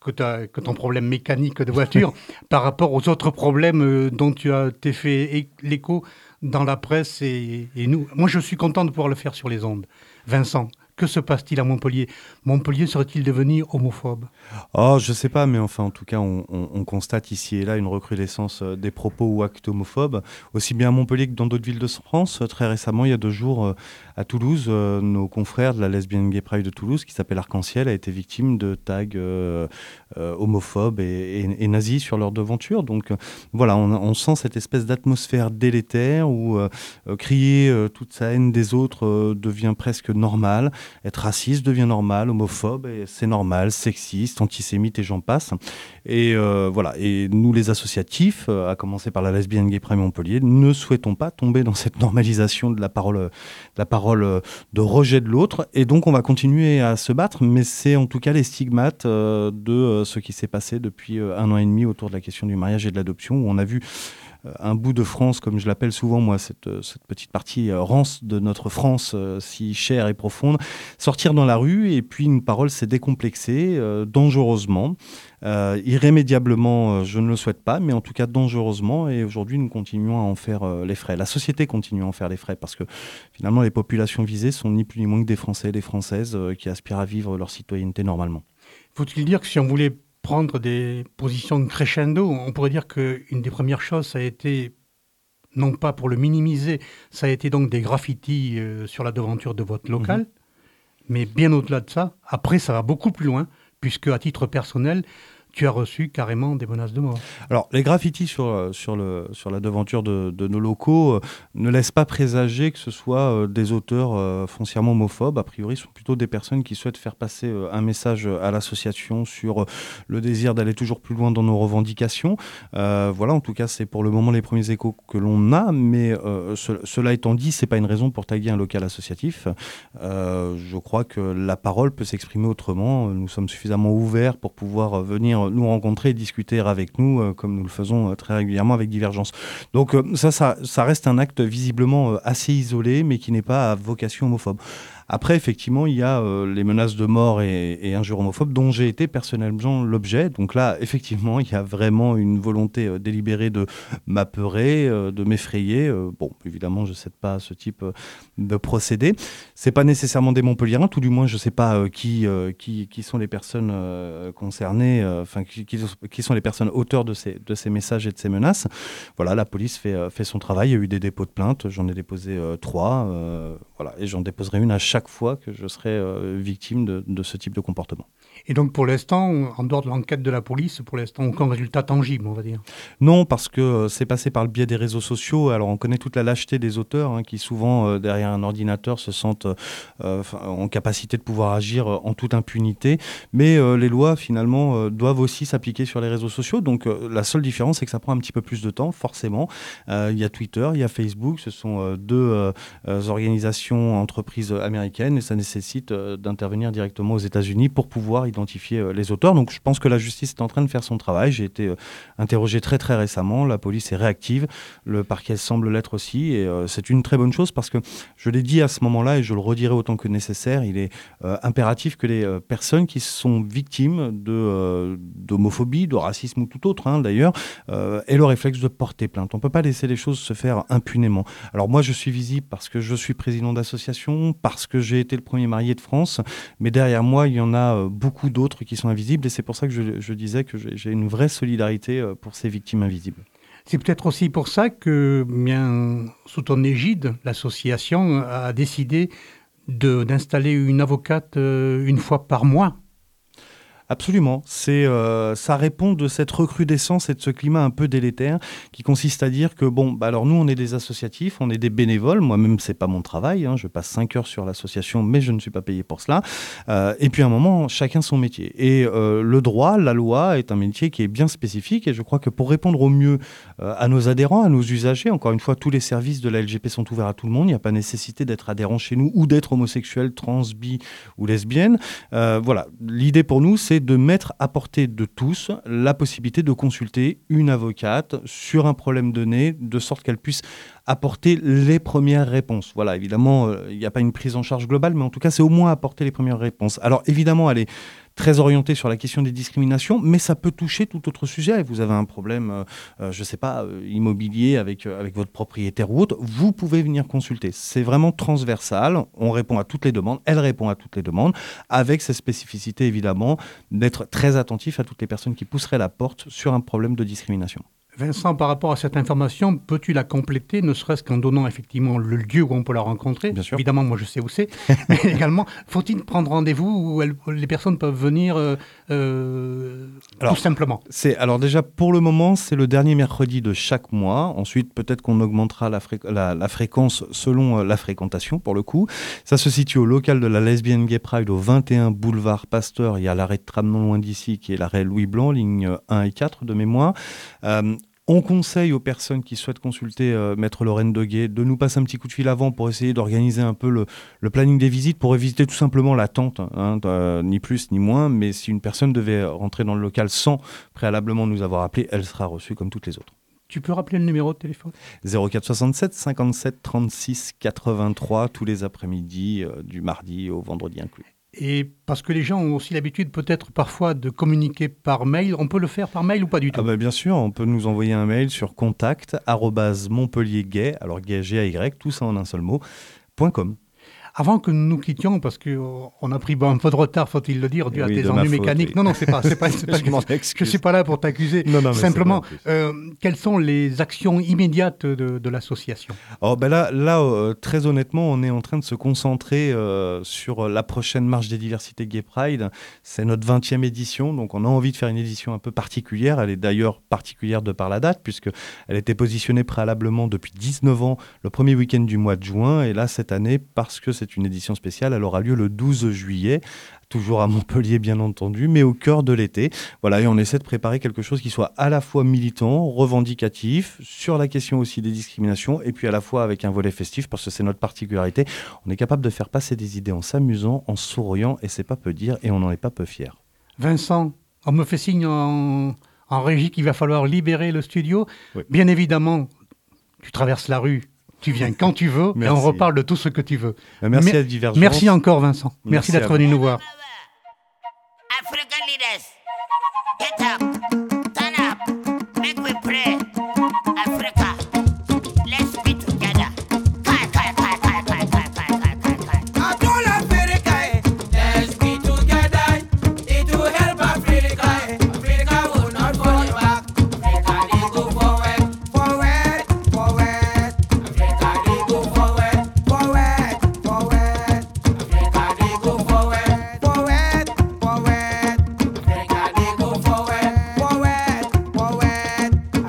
que ton problème mécanique de voiture par rapport aux autres problèmes dont tu as t'es fait l'écho dans la presse et nous. Moi, je suis content de pouvoir le faire sur les ondes. Vincent, que se passe-t-il à Montpellier ? Montpellier serait-il devenu homophobe ? Oh, je sais pas, mais enfin, en tout cas, on constate ici et là une recrudescence des propos ou actes homophobes, aussi bien à Montpellier que dans d'autres villes de France. Très récemment, il y a 2 jours, à Toulouse, nos confrères de la Lesbian Gay Pride de Toulouse, qui s'appelle Arc-en-Ciel, a été victime de tags homophobes et nazis sur leur devanture. Donc voilà, on sent cette espèce d'atmosphère délétère où crier toute sa haine des autres devient presque normal. Être raciste devient normal, homophobe, et c'est normal, sexiste, antisémite et j'en passe. Et voilà. Et nous, les associatifs, à commencer par la Lesbian Gay Pride Montpellier, ne souhaitons pas tomber dans cette normalisation de la parole de rejet de l'autre. Et donc, on va continuer à se battre, mais c'est en tout cas les stigmates de ce qui s'est passé depuis 1 an et demi autour de la question du mariage et de l'adoption, où on a vu un bout de France, comme je l'appelle souvent, moi, cette petite partie rance de notre France si chère et profonde, sortir dans la rue, et puis une parole s'est décomplexée dangereusement. Irrémédiablement, je ne le souhaite pas, mais en tout cas dangereusement, et aujourd'hui nous continuons à en faire les frais. La société continue à en faire les frais, parce que finalement les populations visées sont ni plus ni moins que des Français et des Françaises qui aspirent à vivre leur citoyenneté normalement. Faut-il dire que si on voulait prendre des positions crescendo, on pourrait dire qu'une des premières choses, ça a été, non pas pour le minimiser, ça a été donc des graffitis sur la devanture de votre local, mais bien au-delà de ça, après ça va beaucoup plus loin, puisque à titre personnel, tu as reçu carrément des menaces de mort. Alors, les graffitis sur la devanture de nos locaux ne laissent pas présager que ce soit des auteurs foncièrement homophobes. A priori, ce sont plutôt des personnes qui souhaitent faire passer un message à l'association sur le désir d'aller toujours plus loin dans nos revendications. Voilà, en tout cas, c'est pour le moment les premiers échos que l'on a, mais cela étant dit, c'est pas une raison pour taguer un local associatif. Je crois que la parole peut s'exprimer autrement. Nous sommes suffisamment ouverts pour pouvoir venir nous rencontrer et discuter avec nous, comme nous le faisons très régulièrement avec Divergence. Donc ça reste un acte visiblement assez isolé, mais qui n'est pas à vocation homophobe. Après, effectivement, il y a les menaces de mort et injures homophobes dont j'ai été personnellement l'objet. Donc là, effectivement, il y a vraiment une volonté délibérée de m'apeurer, de m'effrayer. Bon, évidemment, je ne cède pas à ce type de procédé. C'est pas nécessairement des Montpelliérains, tout du moins, je ne sais pas qui sont les personnes concernées, qui sont les personnes auteurs de ces messages et de ces menaces. Voilà, la police fait son travail. Il y a eu des dépôts de plainte. J'en ai déposé 3. Voilà, et j'en déposerai une à chaque fois que je serai victime de ce type de comportement. Et donc pour l'instant, en dehors de l'enquête de la police, pour l'instant, aucun résultat tangible, on va dire. Non, parce que c'est passé par le biais des réseaux sociaux. Alors on connaît toute la lâcheté des auteurs qui souvent, derrière un ordinateur, se sentent en capacité de pouvoir agir en toute impunité. Mais les lois, finalement, doivent aussi s'appliquer sur les réseaux sociaux. Donc la seule différence, c'est que ça prend un petit peu plus de temps, forcément. Il y a Twitter, il y a Facebook. Ce sont 2 organisations, entreprises américaines, et ça nécessite d'intervenir directement aux États-Unis pour pouvoir identifier les auteurs. Donc je pense que la justice est en train de faire son travail. J'ai été interrogé très très récemment. La police est réactive. Le parquet semble l'être aussi. Et c'est une très bonne chose parce que je l'ai dit à ce moment-là et je le redirai autant que nécessaire. Il est impératif que les personnes qui sont victimes d'homophobie, de racisme ou tout autre d'ailleurs, aient le réflexe de porter plainte. On ne peut pas laisser les choses se faire impunément. Alors moi je suis visible parce que je suis président d'association, parce que j'ai été le premier marié de France, mais derrière moi il y en a beaucoup d'autres qui sont invisibles et c'est pour ça que je disais que j'ai une vraie solidarité pour ces victimes invisibles. C'est peut-être aussi pour ça que, bien sous ton égide, l'association a décidé d'installer une avocate une fois par mois. Absolument. Ça répond de cette recrudescence et de ce climat un peu délétère qui consiste à dire que, alors nous, on est des associatifs, on est des bénévoles. Moi-même, c'est pas mon travail. Je passe 5 heures sur l'association, mais je ne suis pas payé pour cela. Et puis, à un moment, chacun son métier. Et le droit, la loi, est un métier qui est bien spécifique. Et je crois que pour répondre au mieux à nos adhérents, à nos usagers, encore une fois, tous les services de la LGP sont ouverts à tout le monde. Il n'y a pas nécessité d'être adhérent chez nous ou d'être homosexuel, trans, bi ou lesbienne. Voilà. L'idée pour nous, c'est de mettre à portée de tous la possibilité de consulter une avocate sur un problème donné, de sorte qu'elle puisse apporter les premières réponses. Voilà, évidemment, il n'y a pas une prise en charge globale, mais en tout cas, c'est au moins apporter les premières réponses. Alors, évidemment, elle est très orienté sur la question des discriminations, mais ça peut toucher tout autre sujet. Vous avez un problème, je ne sais pas, immobilier avec votre propriétaire ou autre, vous pouvez venir consulter. C'est vraiment transversal, on répond à toutes les demandes, elle répond à toutes les demandes, avec cette spécificité évidemment d'être très attentif à toutes les personnes qui pousseraient la porte sur un problème de discrimination. Vincent, par rapport à cette information, peux-tu la compléter, ne serait-ce qu'en donnant effectivement le lieu où on peut la rencontrer ? Bien sûr. Évidemment, moi je sais où c'est, mais également, faut-il prendre rendez-vous où les personnes peuvent venir tout simplement ? Alors déjà, pour le moment, c'est le dernier mercredi de chaque mois. Ensuite, peut-être qu'on augmentera la fréquence selon la fréquentation, pour le coup. Ça se situe au local de la Lesbian Gay Pride, au 21 boulevard Pasteur. Il y a l'arrêt de tram non loin d'ici, qui est l'arrêt Louis Blanc, ligne 1 et 4 de mémoire. On conseille aux personnes qui souhaitent consulter Maître Lorraine Deguet de nous passer un petit coup de fil avant pour essayer d'organiser un peu le planning des visites, pour éviter tout simplement l'attente, ni plus ni moins. Mais si une personne devait rentrer dans le local sans préalablement nous avoir appelé, elle sera reçue comme toutes les autres. Tu peux rappeler le numéro de téléphone ? 04 67 57 36 83, tous les après-midi, du mardi au vendredi inclus. Et parce que les gens ont aussi l'habitude peut-être parfois de communiquer par mail, on peut le faire par mail ou pas du tout ? Bien sûr, on peut nous envoyer un mail sur contact@montpelliergay, alors gay, G-A-Y, tout ça en un seul mot, .com. Avant que nous nous quittions, parce qu'on a pris un peu de retard, faut-il le dire, dû à tes ennuis mécaniques. Oui. Non, c'est pas je suis pas là pour t'accuser. Non, simplement, quelles sont les actions immédiates de l'association ? Là, très honnêtement, on est en train de se concentrer sur la prochaine marche des diversités Gay Pride. C'est notre 20e édition, donc on a envie de faire une édition un peu particulière. Elle est d'ailleurs particulière de par la date, puisqu'elle était positionnée préalablement depuis 19 ans, le premier week-end du mois de juin. Et là, cette année, parce que c'est une édition spéciale, elle aura lieu le 12 juillet, toujours à Montpellier bien entendu, mais au cœur de l'été. Voilà, et on essaie de préparer quelque chose qui soit à la fois militant, revendicatif, sur la question aussi des discriminations, et puis à la fois avec un volet festif, parce que c'est notre particularité. On est capable de faire passer des idées en s'amusant, en souriant, et c'est pas peu dire, et on n'en est pas peu fiers. Vincent, on me fait signe en régie qu'il va falloir libérer le studio. Oui. Bien évidemment, tu traverses la rue, tu viens quand tu veux, et on reparle de tout ce que tu veux. Merci à Divergence. Merci encore, Vincent. Merci d'être venu nous voir. African leaders, get up, turn up, make we pray. Africa, let's be together. All Africa, let's be together. It will help Africa. Africa will not fall back. Africa, they go forward, forward, forward. Africa, they go forward, forward, forward. Africa, they go forward, forward, forward. Africa, they go forward, forward, forward.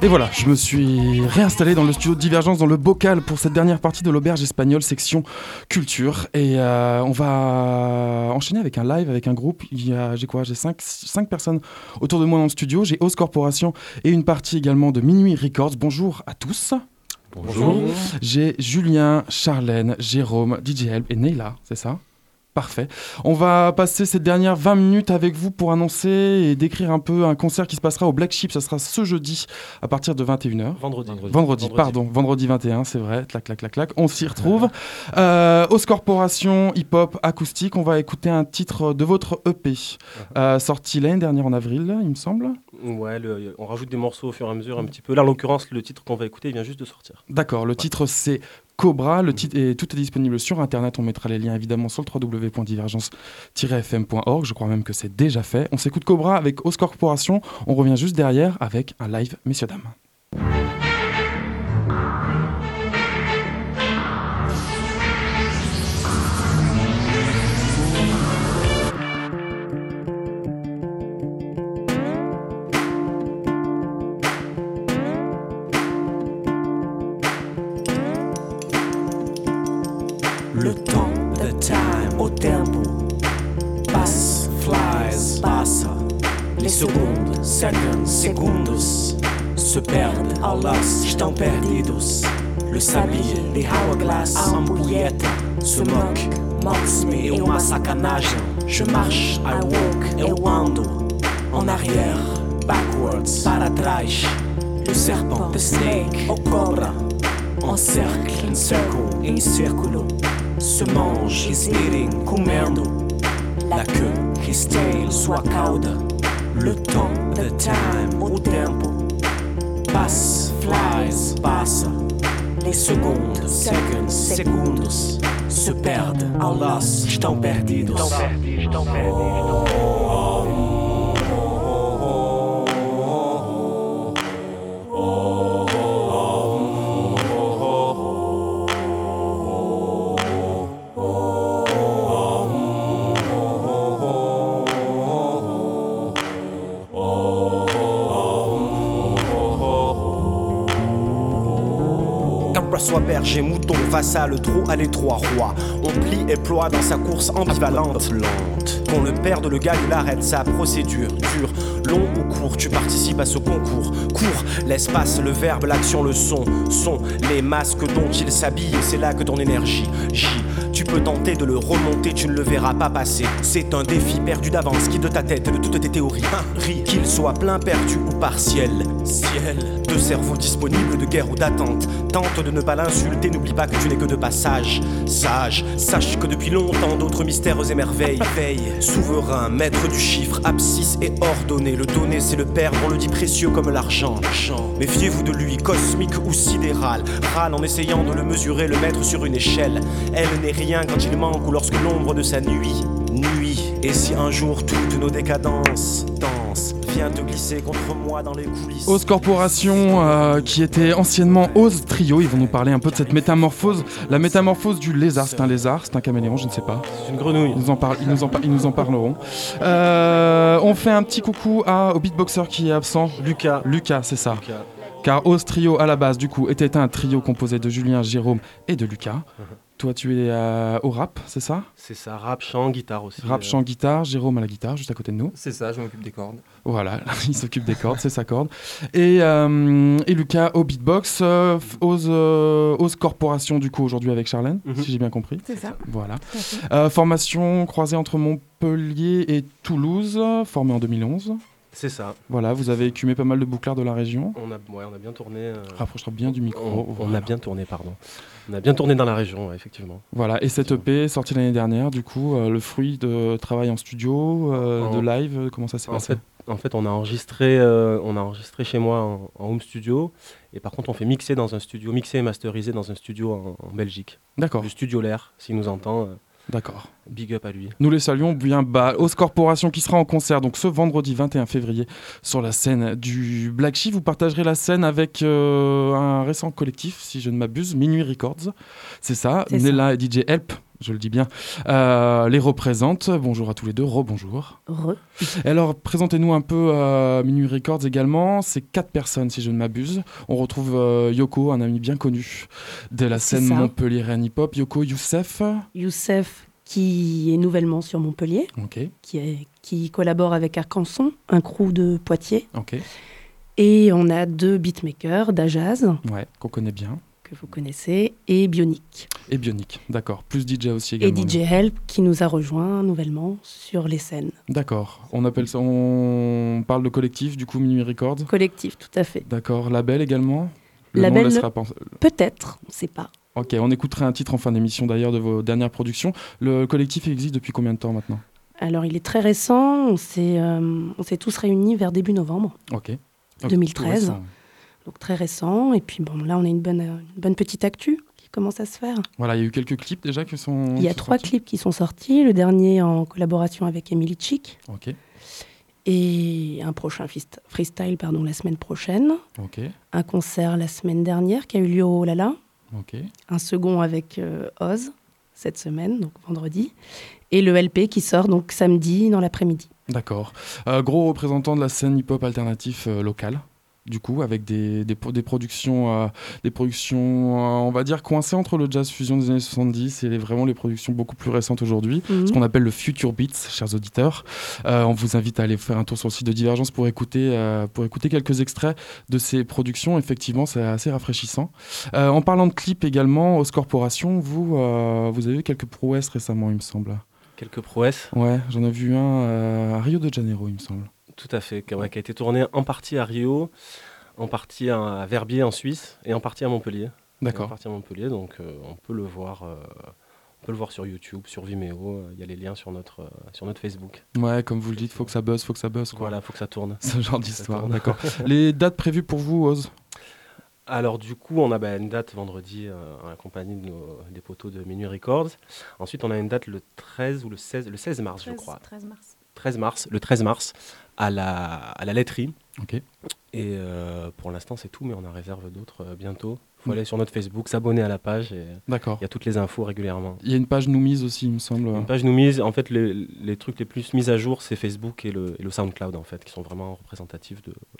Et voilà, je me suis réinstallé dans le studio de Divergence, dans le bocal, pour cette dernière partie de l'auberge espagnole, section culture. Et on va enchaîner avec un live, avec un groupe. J'ai 5 personnes autour de moi dans le studio. J'ai Ose Corporation et une partie également de Minuit Records. Bonjour à tous. Bonjour. J'ai Julien, Charlène, Jérôme, DJ Help et Neila, c'est ça ? Parfait. On va passer ces dernières 20 minutes avec vous pour annoncer et décrire un peu un concert qui se passera au Black Sheep. Ça sera ce jeudi à partir de 21h. Vendredi 21, c'est vrai. Clac. On s'y retrouve. Ose Corporation, hip-hop, acoustique. On va écouter un titre de votre EP. Sorti l'année dernière en avril, il me semble. Ouais, on rajoute des morceaux au fur et à mesure un petit peu. Là, en l'occurrence, le titre qu'on va écouter vient juste de sortir. D'accord, le titre c'est Cobra, le titre et tout est disponible sur internet, on mettra les liens évidemment sur le www.divergence-fm.org, je crois même que c'est déjà fait. On s'écoute Cobra avec Ose Corporation, on revient juste derrière avec un live, messieurs dames. Le temps, the time, au tempo. Pass, flies, passa. Les segundos, segundos. Se perdem, ao lost, estão perdidos. Le sablier, the hourglass, a ampulheta. Se moque-me, é uma sacanagem. Je marche, I walk, eu ando. En arrière, backwards, para trás. Le serpent, the snake, o cobra. En cercle, em círculo. Se mange, is eating, comendo. La queue, his tail, sua cauda. Le temps, the time, o tempo. Pass, flies, passa. Les segundos, segundos. Se perdem, ao lost, estão perdidos. Soit berger, mouton, vassal, trop à l'étroit roi. On plie et ploie dans sa course ambivalente. Qu'on le perde, le gagne, il arrête sa procédure. Dur, long ou court, tu participes à ce concours. Cours, l'espace, le verbe, l'action, le son. Sont les masques dont il s'habille, et c'est là que ton énergie gît. Tu peux tenter de le remonter, tu ne le verras pas passer. C'est un défi perdu d'avance qui de ta tête de toutes tes théories. Ris, qu'il soit plein perdu ou partiel. Ciel, de cerveau disponible de guerre ou d'attente. Tente de ne pas l'insulter, n'oublie pas que tu n'es que de passage. Sage, sache que depuis longtemps d'autres mystères émerveillent. Veille, souverain, maître du chiffre, abscisse et ordonné. Le donner c'est le perdre, on le dit précieux comme l'argent. Méfiez-vous de lui, cosmique ou sidéral. Râle en essayant de le mesurer, le mettre sur une échelle. Elle n'est rien quand il manque ou lorsque l'ombre de sa nuit. Et si un jour toutes nos décadences dansent, viens te glisser contre moi dans les coulisses. Ose Corporation, qui était anciennement Ose Trio, ils vont nous parler un peu de cette métamorphose, la métamorphose du lézard. C'est un lézard, c'est un caméléon, je ne sais pas. C'est une grenouille. Ils nous en parleront. On fait un petit coucou au beatboxer qui est absent. Lucas, c'est ça. Car Ose Trio à la base, du coup, était un trio composé de Julien, Jérôme et de Lucas. Toi, tu es au rap, c'est ça ? C'est ça, rap, chant, guitare aussi. Rap, chant, guitare, Jérôme à la guitare, juste à côté de nous. C'est ça, je m'occupe des cordes. Voilà, il s'occupe des cordes, c'est sa corde. Et Lucas au beatbox, Ose Corporation, du coup, aujourd'hui avec Charlène, si j'ai bien compris. C'est ça. Voilà. Formation croisée entre Montpellier et Toulouse, formée en 2011. C'est ça. Voilà, vous avez écumé pas mal de bouclards de la région. On a bien tourné. Rapproche-toi bien du micro. On a bien tourné, pardon. On a bien tourné dans la région, ouais, effectivement. Voilà, et cette EP sortie l'année dernière, du coup, le fruit de travail en studio, de live, comment ça s'est passé ? En fait, on a enregistré chez moi en home studio, et par contre, on fait mixer et masteriser dans un studio en Belgique. D'accord. Le studio L'air, s'il nous entend. D'accord. Big up à lui. Nous les saluons bien bas. Ose Corporation qui sera en concert donc ce vendredi 21 février sur la scène du Black Sheep. Vous partagerez la scène avec un récent collectif, si je ne m'abuse, Minuit Records. C'est ça. Nella et DJ Help je le dis bien, les représente. Bonjour à tous les deux, rebonjour. Alors, présentez-nous un peu Minuit Records également. C'est 4 personnes, si je ne m'abuse. On retrouve Yoko, un ami bien connu de la scène montpelliéraine hip-hop. Yoko, Youssef, qui est nouvellement sur Montpellier, qui collabore avec Arcanson, un crew de Poitiers. Et on a 2 beatmakers, Dajaz, qu'on connaît bien, que vous connaissez, et Bionic. Et Bionic, d'accord. Plus DJ aussi également. Et DJ Help, qui nous a rejoint nouvellement sur les scènes. D'accord. On parle de collectif, du coup, Minuit Records. Collectif, tout à fait. D'accord. Label également. Label, peut-être, on ne sait pas. Ok, on écoutera un titre en fin d'émission d'ailleurs de vos dernières productions. Le collectif existe depuis combien de temps maintenant ? Alors, il est très récent. On s'est tous réunis vers début novembre. 2013, donc très récent. Et puis bon, là, on a une bonne petite actu qui commence à se faire. Voilà, il y a eu quelques clips déjà qui sont. Il y a 3 clips qui sont sortis. Le dernier en collaboration avec Emily Chick. Et un prochain freestyle, la semaine prochaine. Un concert la semaine dernière qui a eu lieu au Lala. Un second avec Oz cette semaine, donc vendredi. Et le LP qui sort donc samedi dans l'après-midi. D'accord. Gros représentant de la scène hip-hop alternatif locale, du coup, avec des productions, on va dire, coincées entre le jazz fusion des années 70 et vraiment les productions beaucoup plus récentes aujourd'hui, ce qu'on appelle le Future Beats, chers auditeurs. On vous invite à aller faire un tour sur le site de Divergence pour écouter quelques extraits de ces productions. Effectivement, c'est assez rafraîchissant. En parlant de clips également, Os Corporation, vous avez eu quelques prouesses récemment, il me semble. Quelques prouesses. Ouais, j'en ai vu un à Rio de Janeiro, il me semble. Tout à fait, qui a été tourné en partie à Rio, en partie à Verbier en Suisse et en partie à Montpellier. D'accord. En partie à Montpellier, donc on peut le voir sur YouTube, sur Vimeo. Il y a les liens sur notre Facebook. Ouais, comme vous le dites, faut que ça buzz, quoi. Voilà, faut que ça tourne. Ce genre d'histoire, d'accord. Les dates prévues pour vous, Oz ? Alors du coup, on a une date vendredi en compagnie des poteaux de Minuit Records. Ensuite, on a une date le 13 ou le 16 mars, je crois. 13 mars, à la laiterie. Et pour l'instant, c'est tout, mais on en réserve d'autres bientôt. Il faut aller sur notre Facebook, s'abonner à la page. D'accord. Il y a toutes les infos régulièrement. Il y a une page Noumise aussi, il me semble. Une page Noumise, en fait, les trucs les plus mis à jour, c'est Facebook et le SoundCloud, en fait, qui sont vraiment représentatifs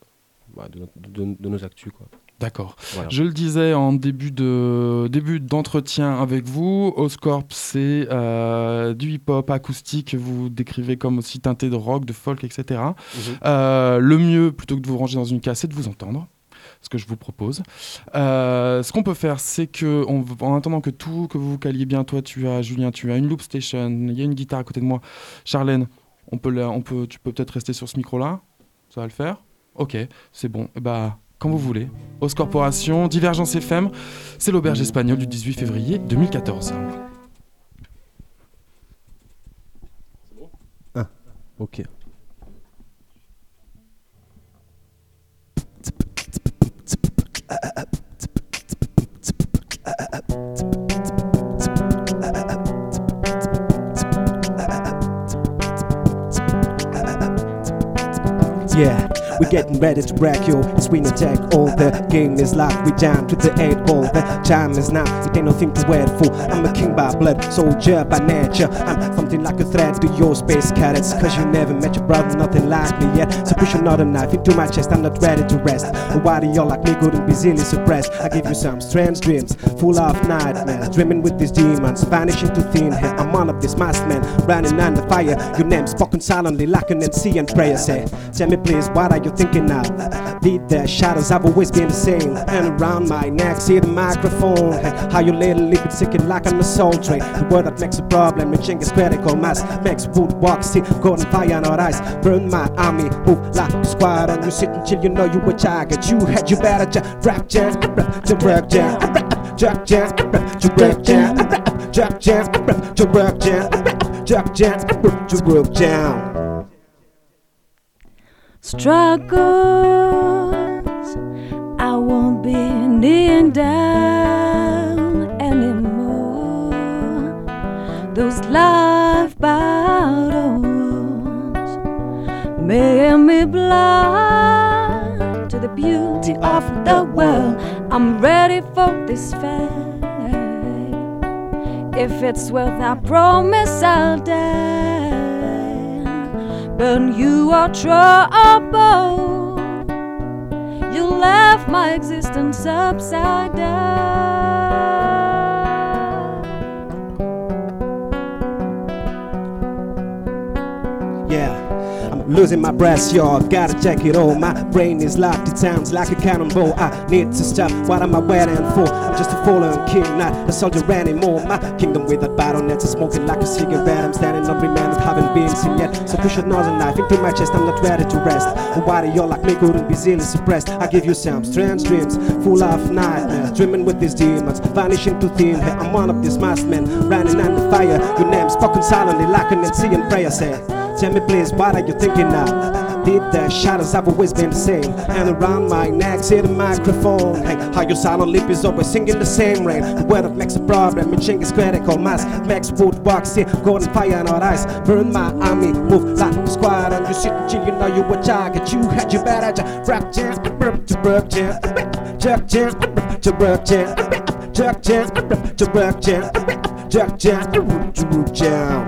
de nos actus, quoi. D'accord. Voilà. Je le disais en début d'entretien avec vous, Oscorp, c'est du hip-hop acoustique, vous décrivez comme aussi teinté de rock, de folk, etc. Le mieux, plutôt que de vous ranger dans une case, c'est de vous entendre, ce que je vous propose. Ce qu'on peut faire, c'est que, en attendant que vous caliez bien, toi, Julien, tu as une loop station, il y a une guitare à côté de moi. Charlène, tu peux peut-être rester sur ce micro-là, ça va le faire ? Ok, c'est bon. Quand vous voulez. Os Corporation, Divergence FM, c'est l'auberge espagnole du 18 février 2014. Ok. Yeah, we're getting ready to wreck you. It's win attack. All the game is locked. We down to the 8 ball. The time is now. It ain't nothing to wait for. I'm a king by blood, soldier by nature. I'm something like a threat to your space cadets. Cause you never met your brother, nothing like me yet. So push another knife into my chest. I'm not ready to rest. Why do y'all like me couldn't be easily suppressed? I give you some strange dreams, full of nightmares. Dreaming with these demons, vanishing to thin hair. I'm one of these masked men, running under fire. Your name spoken silently like an NC and prayer. Say, tell me please, what are you thinking of? Did the shadows have always been the same? And around my neck, see the microphone. How you little liquid sicken like an assault train. The word that makes a problem, reaching is critical mass. Makes wood walk, see, golden fire on our eyes. Burn my army, move like a squad. And you sit until you know you a target. You had you better rap jam, to work jam, jack jam, to work jam, jack jam, to work jam, jack jam, to work jam. Struggles, I won't be kneeling down anymore. Those life-bound wounds made me blind to the beauty of the world. I'm ready for this fight. If it's worth, I promise I'll die. But you are trouble. You left my existence upside down. Yeah, I'm losing my breath, y'all. Gotta check it all. My brain is locked, it sounds like a cannonball. I need to stop. What am I waiting for? I'm just a fallen king, not a soldier anymore. My kingdom without battlenets is smoking like a cigarette. I'm standing on remand, haven't been seen yet. So push another knife into my chest. I'm not ready to rest. Why do y'all like me couldn't be easily suppressed? I give you some strange dreams, full of nightmares. Dreaming with these demons, vanishing to thin air. I'm one of these masked men, running under fire. Your name spoken silently like an ancient prayer. Say, tell me please, what are you thinking now? Did the shadows have always been the same? And around my neck, see the microphone. Hey, how your silent lip is always singing the same rain. The word of makes a problem, reaching is critical mass. Max wood walk, see golden fire in our eyes. Burn my army, move like a squad. And you sit and chill, you know you were target. You had your better rock jam, to work jam, jerk jam, to work jam, jerk jam, to work jam, jerk jam, to work jam.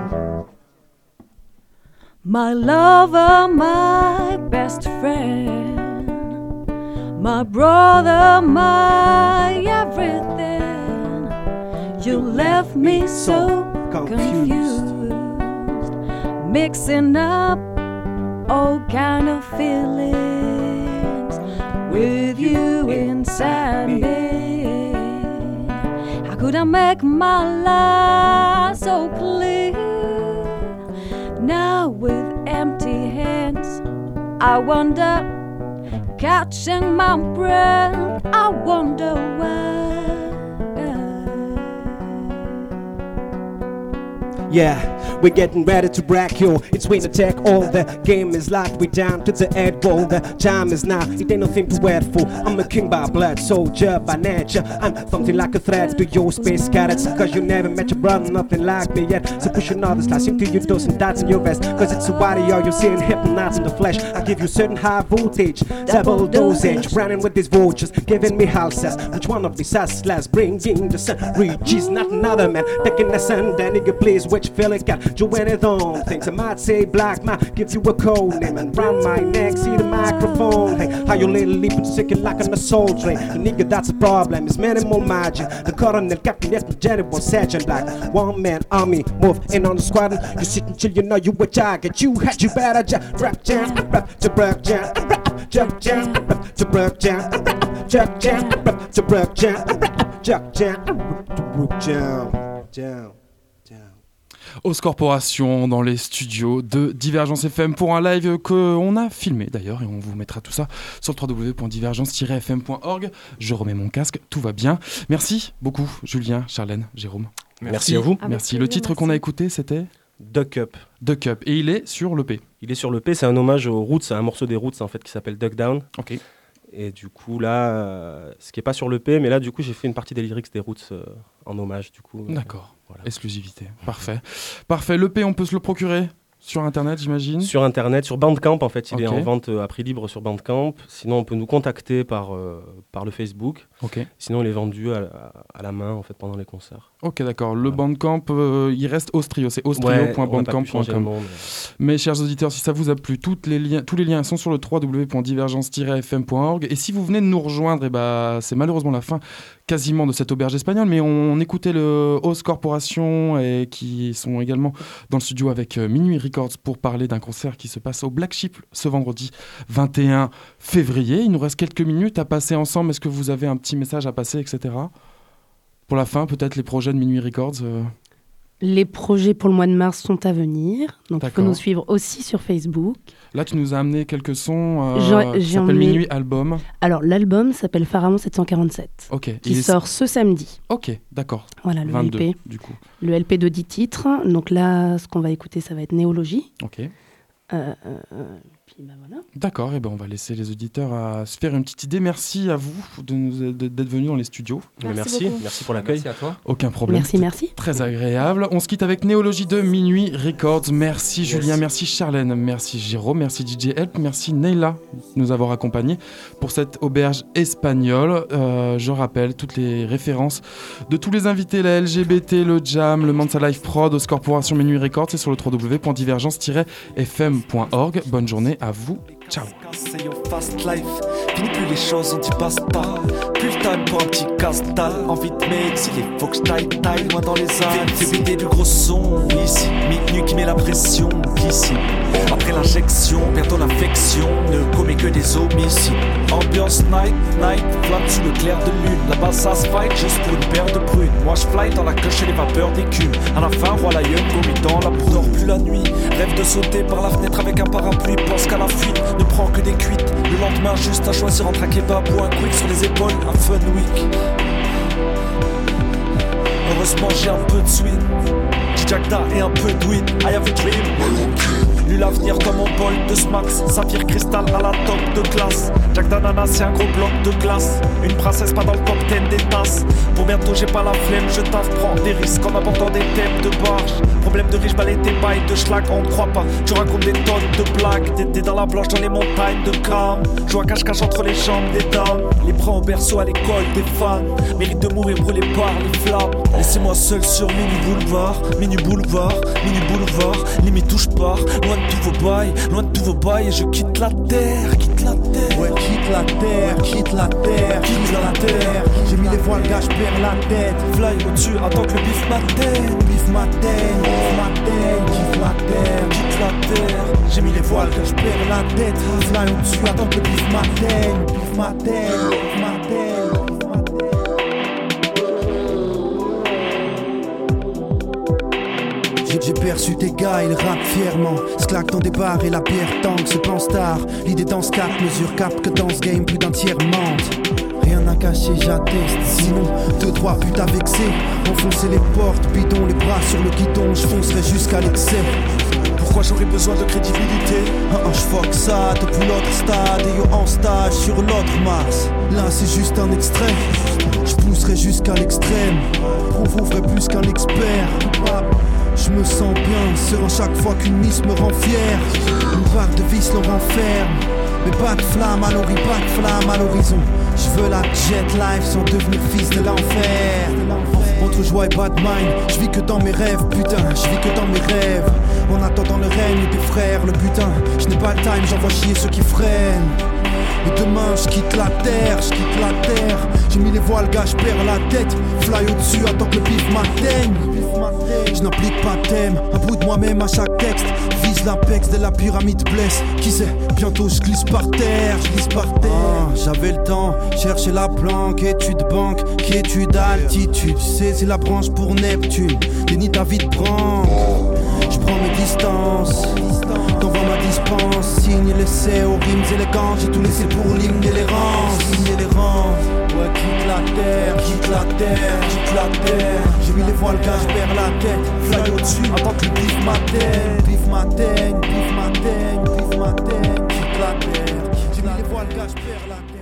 My lover, my best friend, my brother, my everything. You left me so confused, mixing up all kind of feelings with you inside me. How could I make my life so clear? Now with empty hands, I wonder, catching my breath, I wonder why. Yeah, we're getting ready to break you. It's winter take all. The game is locked, we down to the end goal. The time is now, it ain't nothing to wait for. I'm a king by blood, soldier by nature. I'm something like a threat to your space cadets. Cause you never met your brother, nothing like me yet. So push another slash into your dose and dots in your vest. Cause it's a warrior, you're seeing hypnotize in the flesh. I give you certain high voltage, double dosage. Running with these vultures, giving me houses. Which one of these hustlers bringing the sun? Reaches not another man, taking the sun. Then nigga please, which feel it got do anything. Things I might say black, might give you a code name. And round my neck, see the microphone. Hey, how you little leaping, sicking like an assault train. The nigga, that's a problem, it's minimal margin. The colonel got me at the general sergeant. Like one man army, move in on the squadron. You sit and chill, you know you a target. You had you better rap jam, rap to break jam, jump jam, to break jam, jump jam, to break jam, jump jam, to break jam, jam. Os Corporation dans les studios de Divergence FM pour un live qu'on a filmé d'ailleurs et on vous mettra tout ça sur le www.divergence-fm.org. Je remets mon casque, tout va bien. Merci beaucoup Julien, Charlène, Jérôme. Merci à vous. Merci. Le titre qu'on a écouté c'était Duck Up. Duck Up. Et il est sur l'EP. Il est sur l'EP, c'est un hommage aux Roots, c'est un morceau des Roots en fait qui s'appelle Duck Down. Ok. Et du coup là, ce qui est pas sur l'EP, mais là du coup j'ai fait une partie des lyrics des Roots en hommage du coup. D'accord. Voilà. Exclusivité. Parfait. Parfait. L'EP, on peut se le procurer sur Internet, j'imagine. Sur Internet, sur Bandcamp en fait, il est en vente à prix libre sur Bandcamp. Sinon, on peut nous contacter par le Facebook. Ok. Sinon, il est vendu à la main en fait pendant les concerts. Ok, d'accord. Le Bandcamp, il reste Ostrio, c'est ostrio.bandcamp.com. Mais chers auditeurs, si ça vous a plu, tous les liens sont sur le www.divergence-fm.org. Et si vous venez de nous rejoindre, c'est malheureusement la fin quasiment de cette auberge espagnole, mais on écoutait le Os Corporation et qui sont également dans le studio avec Minuit Records pour parler d'un concert qui se passe au Black Sheep ce vendredi 21 février. Il nous reste quelques minutes à passer ensemble. Est-ce que vous avez un petit message à passer, etc. Pour la fin, peut-être les projets de Minuit Records Les projets pour le mois de mars sont à venir, donc il faut nous suivre aussi sur Facebook. Là, tu nous as amené quelques sons qui s'appellent Minuit Album. Alors, l'album s'appelle Pharaon 747, qui sort ce samedi. Ok, d'accord. Voilà, le 22, LP. Du coup. Le LP de 10 titres. Donc là, ce qu'on va écouter, ça va être Néologie. Ok. puis bah voilà. D'accord, et ben on va laisser les auditeurs à se faire une petite idée. Merci à vous d'être venus dans les studios. Merci pour l'accueil. Merci à toi. Aucun problème. Merci. Très agréable. On se quitte avec Néologie de Minuit Records. Merci Julien, merci Charlène, merci Jérôme, merci DJ Help, merci Neila de nous avoir accompagnés pour cette auberge espagnole. Je rappelle toutes les références de tous les invités, la LGBT, le Jam, le Mansa Life Prod, Corporation Minuit Records, c'est sur le www.divergence-fm.org. Bonne journée à vous. Ciao. C'est your fast life. Fini plus les choses, on t'y passe pas. Plus le time pour un petit casse-dalle. Envie de m'exiler, faut que je taille loin dans les Alpes. Fais péter du gros son ici. Minuit qui met la pression ici. Après l'injection, bientôt l'infection ne commet que des homicides. Ambiance night, flamme sous le clair de lune. Là-bas ça se fight juste pour une paire de prunes. Moi je fly dans la queue et les vapeurs d'écume. À la fin, roi lion vomi dans la poudre. Dors plus la nuit, rêve de sauter par la fenêtre avec un parapluie. Pense qu'à la fuite, ne prend que des cuites. Le lendemain juste à choisir entre un kebab ou un quick sur les épaules. Un fun week. Heureusement j'ai un peu de sweet, Jackda et un peu de weed. I have a dream. Lu l'avenir comme mon bol de Smax. Saphir cristal à la top de classe. Jack Danana c'est un gros bloc de glace. Une princesse pas dans le top 10 des tasses. Pour bientôt j'ai pas la flemme, je taffe, prends des risques en abordant des thèmes de barge. Problème de riche, balai tes bails de schlag, on ne croit pas. Tu racontes des tonnes de blagues. T'es dans la blanche dans les montagnes de Cam. Joue à cache-cache entre les jambes des dames. Les bras au berceau à l'école des fans. Mérite de mourir brûlé par les flammes. Laissez-moi seul sur Minuit Boulevard. Minuit Boulevard, Minuit Boulevard. Limite touche pas, loin de tous vos bails, et je quitte la terre, Ouais, quitte la terre. J'ai mis les voiles, gars, je perds la tête. Fly au-dessus, attends que le bif m'atteigne. Kiffe la terre. J'ai mis les voiles, gars, je perds la tête. Fly au-dessus, attends que le bif m'atteigne. J'ai perçu tes gars, ils rappent fièrement. Se claquent dans des bars et la bière tangue, se pense tard. L'idée dans ce 4 mesure capte que dans ce game plus d'un tiers mente. Rien à cacher, j'atteste. Sinon, 2-3 putes à vexer. Enfoncer les portes, bidon, les bras sur le guidon. Je foncerai jusqu'à l'excès. Pourquoi j'aurais besoin de crédibilité? Je fuck ça depuis l'autre stade. Et yo en stage sur l'autre Mars. Là c'est juste un extrait. Je pousserai jusqu'à l'extrême. Prouverai plus qu'un expert. Je me sens bien, serein chaque fois qu'une miss me rend fier. Une barre de vis le renferme. Mais pas de flamme à l'horizon. Je veux la jet life sans devenir fils de l'enfer. Entre joie et bad mind, je vis que dans mes rêves, putain, je vis que dans mes rêves. En attendant le règne des frères, le butin. Je n'ai pas le time, j'envoie chier ceux qui freinent. Et demain je quitte la terre. J'ai mis les voiles, gars, je perds la tête. Fly au-dessus, attends que le bif m'atteigne. Je n'applique pas de thème, un bout de moi-même à chaque texte. Vise l'apex de la pyramide blesse. Qui sait, bientôt je glisse par terre. J'avais le temps, chercher la planque. Étude banque, quiétude, altitude. Saisis la branche pour Neptune. Déni David Brandt. Je prends mes distances. T'envoies ma dispense. Signe l'essai aux rimes élégantes. J'ai tout laissé pour ligner les rangs. Ouais, quitte la terre. J'ai mis les voiles, gars, je perds la tête. Fly au-dessus, attends que le bif m'atteigne. Quitte la terre. J'ai mis les voiles, gars, je perds la tête.